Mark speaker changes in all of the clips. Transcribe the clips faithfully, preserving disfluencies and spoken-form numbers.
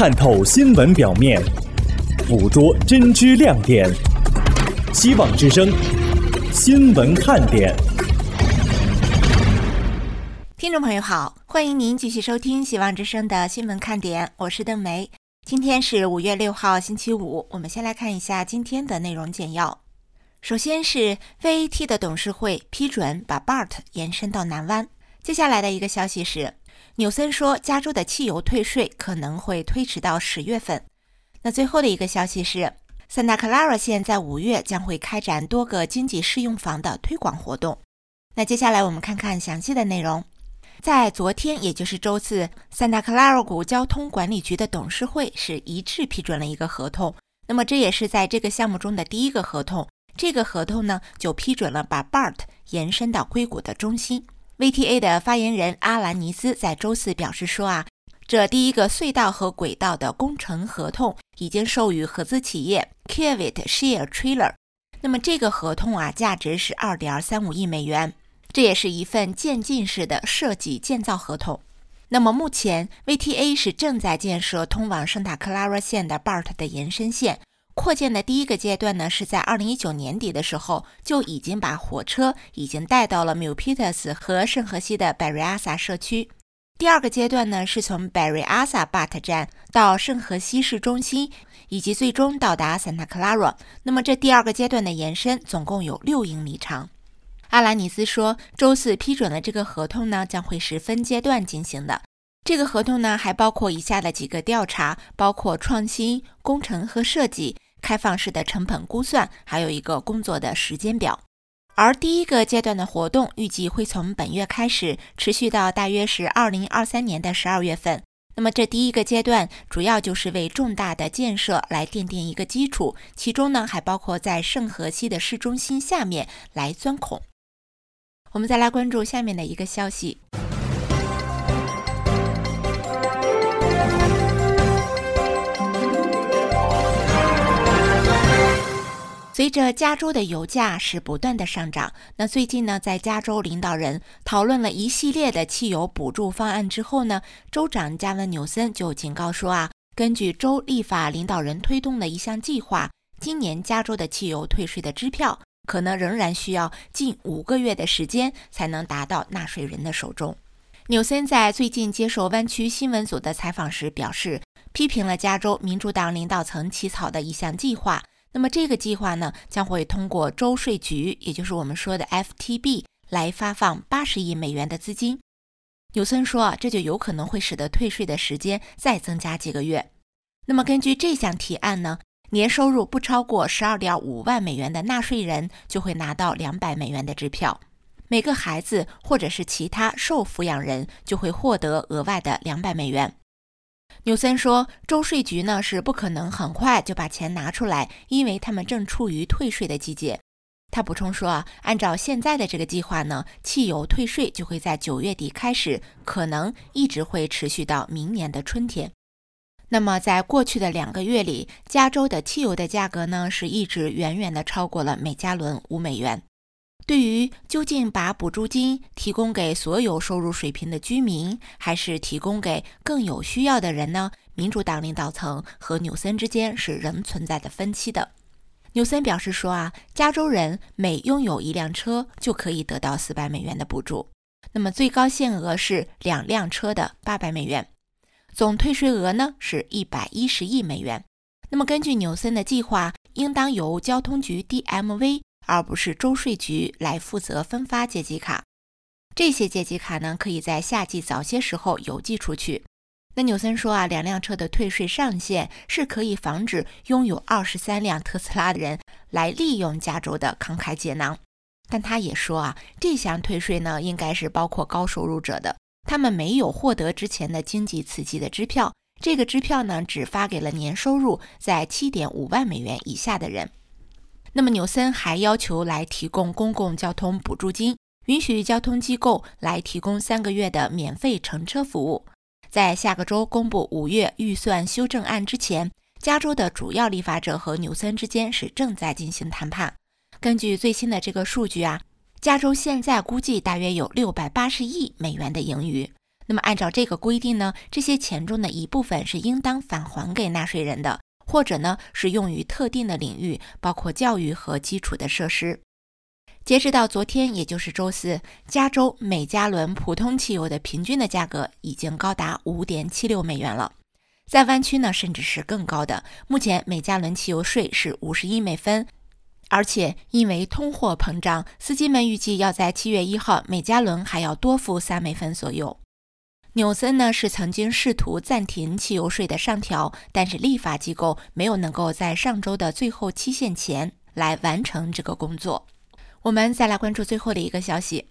Speaker 1: 探透新闻表面，捕捉真知亮点。希望之声，新闻看点。
Speaker 2: 听众朋友好，欢迎您继续收听希望之声的新闻看点，我是邓梅。今天是五月六号星期五，我们先来看一下今天的内容简要。首先是 V A T 的董事会批准把 B A R T 延伸到南湾。接下来的一个消息是，纽森说加州的汽油退税可能会推迟到十月份。那最后的一个消息是，圣达克拉拉县在五月将会开展多个经济适用房的推广活动。那接下来我们看看详细的内容。在昨天，也就是周四，圣达克拉拉谷交通管理局的董事会是一致批准了一个合同。那么这也是在这个项目中的第一个合同。这个合同呢，就批准了把 B A R T 延伸到硅谷的中心。V T A 的发言人阿兰尼斯在周四表示说啊，这第一个隧道和轨道的工程合同已经授予合资企业 Kiewit Share Trailer。那么这个合同啊，价值是 二点三五亿美元，这也是一份渐进式的设计建造合同。那么目前 V T A 是正在建设通往圣塔克拉拉县的 B A R T 的延伸线。扩建的第一个阶段呢，是在二零一九年底的时候就已经把火车已经带到了 Milpitas 和圣荷西的 Berryessa 社区。第二个阶段呢，是从 Berryessa B A R T 站到圣荷西市中心，以及最终到达 Santa Clara。那么这第二个阶段的延伸总共有六英里长。阿兰尼斯说，周四批准了这个合同呢，将会是分阶段进行的。这个合同呢，还包括以下的几个调查，包括创新、工程和设计、开放式的成本估算，还有一个工作的时间表。而第一个阶段的活动预计会从本月开始，持续到大约是二零二三年的十二月份。那么这第一个阶段主要就是为重大的建设来奠定一个基础，其中呢还包括在圣荷西的市中心下面来钻孔。我们再来关注下面的一个消息。随着加州的油价是不断的上涨，那最近呢，在加州领导人讨论了一系列的汽油补助方案之后呢，州长加文纽森就警告说啊，根据州立法领导人推动的一项计划，今年加州的汽油退税的支票可能仍然需要近五个月的时间才能达到纳税人的手中。纽森在最近接受湾区新闻组的采访时表示，批评了加州民主党领导层起草的一项计划。那么这个计划呢，将会通过州税局，也就是我们说的 F T B 来发放八十亿美元的资金。纽森说啊，这就有可能会使得退税的时间再增加几个月。那么根据这项提案呢，年收入不超过 十二点五万美元的纳税人就会拿到两百美元的支票，每个孩子或者是其他受抚养人就会获得额外的两百美元。纽森说，州税局呢是不可能很快就把钱拿出来，因为他们正处于退税的季节。他补充说啊，按照现在的这个计划呢，汽油退税就会在九月底开始，可能一直会持续到明年的春天。那么在过去的两个月里，加州的汽油的价格呢是一直远远的超过了每加仑五美元。对于究竟把补助金提供给所有收入水平的居民，还是提供给更有需要的人呢？民主党领导层和纽森之间是仍存在的分歧的。纽森表示说啊，加州人每拥有一辆车就可以得到四百美元的补助，那么最高限额是两辆车的八百美元，总退税额呢是一百一十亿美元。那么根据纽森的计划，应当由交通局 D M V而不是州税局来负责分发借记卡。这些借记卡呢，可以在夏季早些时候邮寄出去。那纽森说啊，两辆车的退税上限是可以防止拥有二十三辆特斯拉的人来利用加州的慷慨解囊。但他也说啊，这项退税呢，应该是包括高收入者的，他们没有获得之前的经济刺激的支票，这个支票呢，只发给了年收入在 七点五万美元以下的人。那么纽森还要求来提供公共交通补助金，允许交通机构来提供三个月的免费乘车服务。在下个周公布五月预算修正案之前，加州的主要立法者和纽森之间是正在进行谈判。根据最新的这个数据啊，加州现在估计大约有六百八十亿美元的盈余。 那么按照这个规定呢，这些钱中的一部分是应当返还给纳税人的，或者呢是用于特定的领域，包括教育和基础的设施。截止到昨天，也就是周四，加州每加仑普通汽油的平均的价格已经高达 五点七六美元了。在湾区呢，甚至是更高的。目前每加仑汽油税是五十一美分，而且因为通货膨胀，司机们预计要在七月一号每加仑还要多付三美分左右。纽森呢是曾经试图暂停汽油税的上调，但是立法机构没有能够在上周的最后期限前来完成这个工作。我们再来关注最后的一个消息。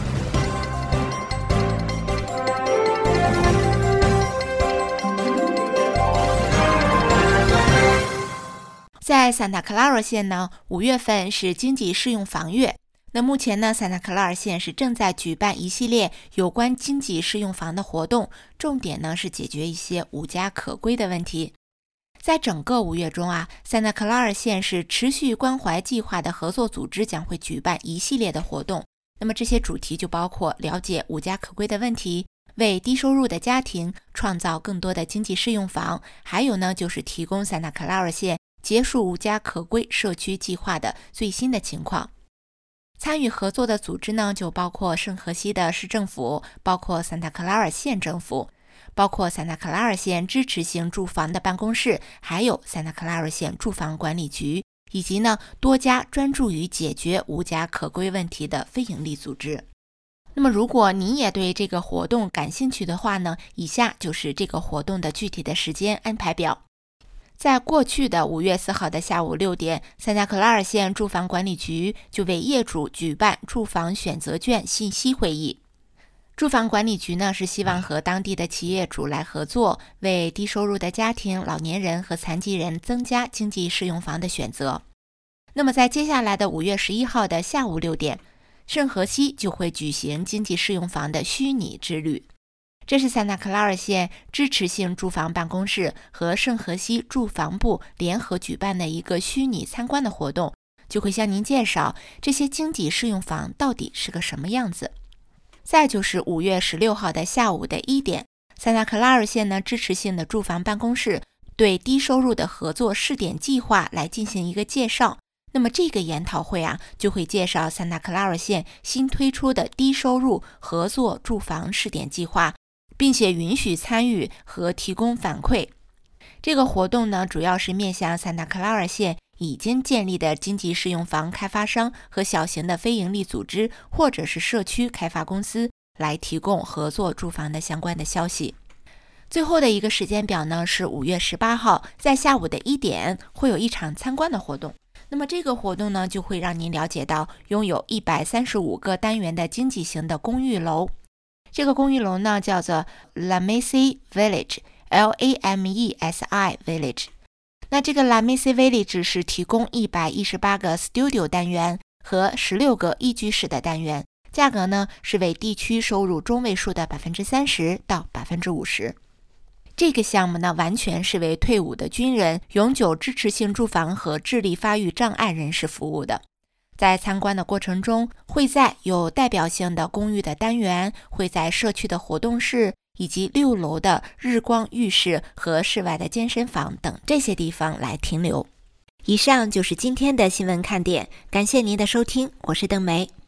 Speaker 2: 在桑塔克拉尔县呢，五月份是经济适用房月。那目前呢，桑塔克拉尔县是正在举办一系列有关经济适用房的活动，重点呢是解决一些无家可归的问题。在整个五月中啊，桑塔克拉尔县是持续关怀计划的合作组织将会举办一系列的活动。那么这些主题就包括了解无家可归的问题，为低收入的家庭创造更多的经济适用房，还有呢就是提供桑塔克拉尔县结束无家可归社区计划的最新的情况。参与合作的组织呢，就包括圣荷西的市政府，包括桑塔克拉尔县政府，包括桑塔克拉尔县支持性住房的办公室，还有桑塔克拉尔县住房管理局，以及呢多家专注于解决无家可归问题的非营利组织。那么如果你也对这个活动感兴趣的话呢，以下就是这个活动的具体的时间安排表。在过去的五月四号的下午六点，桑塔克拉尔县住房管理局就为业主举办住房选择权信息会议。住房管理局呢是希望和当地的企业主来合作，为低收入的家庭、老年人和残疾人增加经济适用房的选择。那么在接下来的五月十一号的下午六点，圣荷西就会举行经济适用房的虚拟之旅。这是桑塔克拉尔县支持性住房办公室和圣荷西住房部联合举办的一个虚拟参观的活动，就会向您介绍这些经济适用房到底是个什么样子。再就是五月十六号的下午的一点，桑塔克拉尔县呢支持性的住房办公室对低收入的合作试点计划来进行一个介绍。那么这个研讨会啊，就会介绍桑塔克拉尔县新推出的低收入合作住房试点计划，并且允许参与和提供反馈。这个活动呢，主要是面向桑塔克拉尔县已经建立的经济适用房开发商和小型的非营利组织或者是社区开发公司来提供合作住房的相关的消息。最后的一个时间表呢，是五月十八号，在下午的一点会有一场参观的活动。那么这个活动呢，就会让您了解到拥有一百三十五个单元的经济型的公寓楼。这个公寓楼呢叫做 Lamesi Village L A M E S I Village。 那这个 Lamesi Village 是提供一百一十八个 studio 单元和十六个一居室的单元，价格呢是为地区收入中位数的 百分之三十 到 百分之五十。 这个项目呢完全是为退伍的军人、永久支持性住房和智力发育障碍人士服务的。在参观的过程中，会在有代表性的公寓的单元，会在社区的活动室以及六楼的日光浴室和室外的健身房等这些地方来停留。以上就是今天的新闻看点，感谢您的收听，我是邓梅。